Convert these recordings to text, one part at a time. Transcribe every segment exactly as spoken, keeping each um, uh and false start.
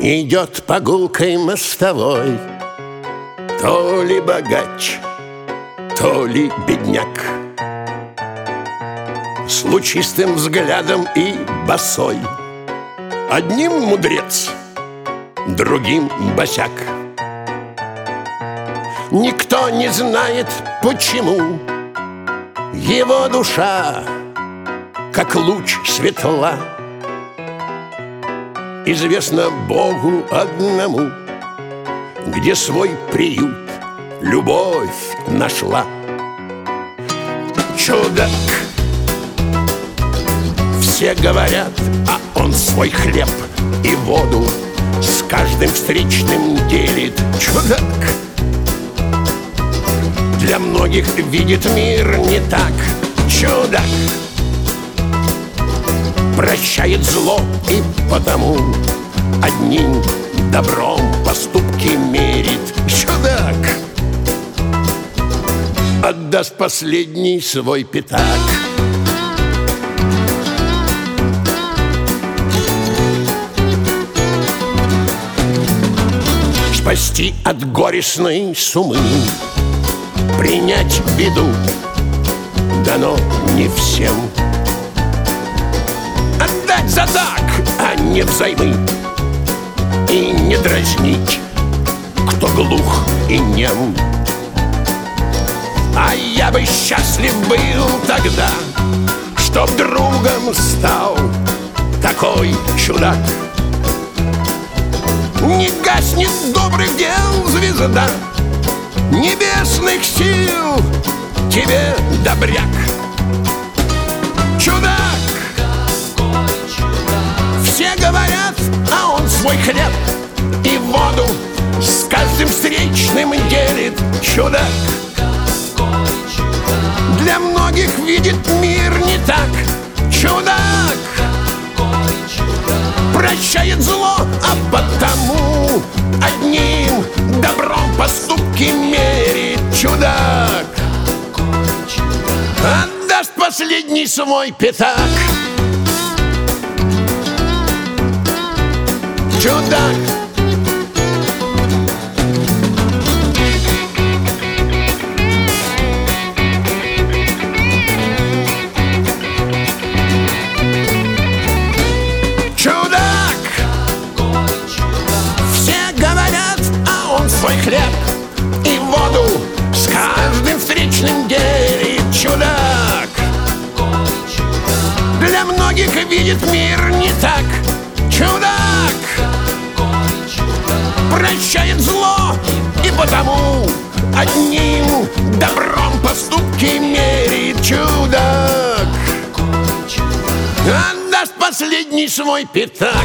идет по гулкой мостовой, то ли богач, то ли бедняк, с лучистым взглядом и босой. Одним мудрец, другим босяк. Никто не знает, почему его душа, как луч, светла. Известно Богу одному, где свой приют любовь нашла. Чудак, все говорят, а он свой хлеб и воду с каждым встречным делит. Чудак для многих видит мир не так. Чудак прощает зло и потому одним добром поступки мерит. Чудак отдаст последний свой пятак. Спасти от горестной сумы, принять беду дано не всем. Отдать за так, а не взаймы, и не дразнить, кто глух и нем. А я бы счастлив был тогда, чтоб другом стал такой чудак. Не гаснет добрых дел звезда небесных сил, тебе, добряк. Чудак, все говорят, а он свой хлеб и воду с каждым встречным делит. Чудак для многих видит мир не так. Чудак прощает зло, а потому одним добром поступки мерит. Чудак отдаст последний свой пятак. Чудак свой хлеб и воду с каждым встречным делит. Чудак для многих видит мир не так. Чудак прощает зло и потому одним добром поступки мерит. Чудак отдаст последний свой пятак.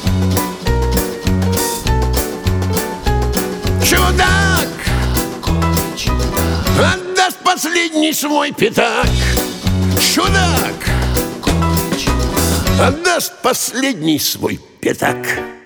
Чудак отдаст последний свой пятак. Чудак отдаст последний свой пятак.